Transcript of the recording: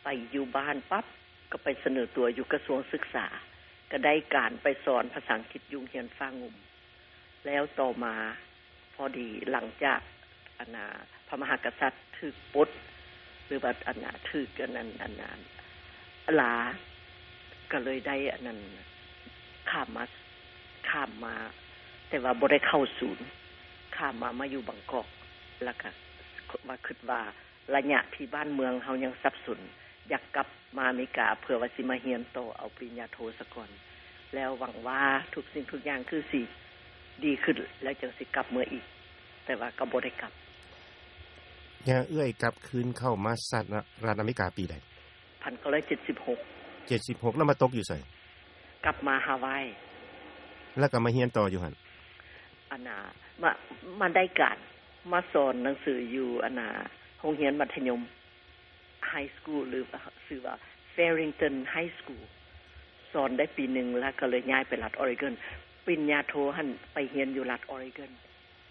ไปอยู่บ้านปั๊บก็ไปเสนอตัวอยู่กระทรวงศึกษาก็ได้การไปสอนภาษาอังกฤษอยู่เรียนฟ้างุ่มแล้วต่อมาพอดีหลังจากพระมหากษัตริย์ถูกปลดหรือว่าถูกอันนั้นลาก็เลยได้อันนั้นข้ามมาแต่ว่าบ่ได้เข้าศูนย์ข้ามมาอยู่บางกอกแล้วก็มาคิดว่าระยะที่บ้านเมืองเฮายังสับสนอยากกลับมาอเมริกาเพื่อว่าสิมาเรียนต่อเอาปริญญาโทซะก่อนแล้วหวังว่าทุกสิ่งทุกอย่างคือสิดีขึ้นแล้วจังสิกลับเมื่ออีกแต่ว่าก็บ่ได้กลับย่าเอื้อยกลับคืนเข้ามาสหรัฐอเมริกาปีใด1976แล้วมาตกอยู่ไสกลับมาฮาวายแล้วก็มาเรียนต่ออยู่หั่นมาได้การมาสอนหนังสืออยู่โรงเรียนมัธยมไฮสคูลหรือชื่อว่า Farrington High School สอนได้ปีนึงแล้วก็เลยย้ายไปรัฐออริกอนปริญญาโทหั่นไปเรียนอยู่รัฐออริกอน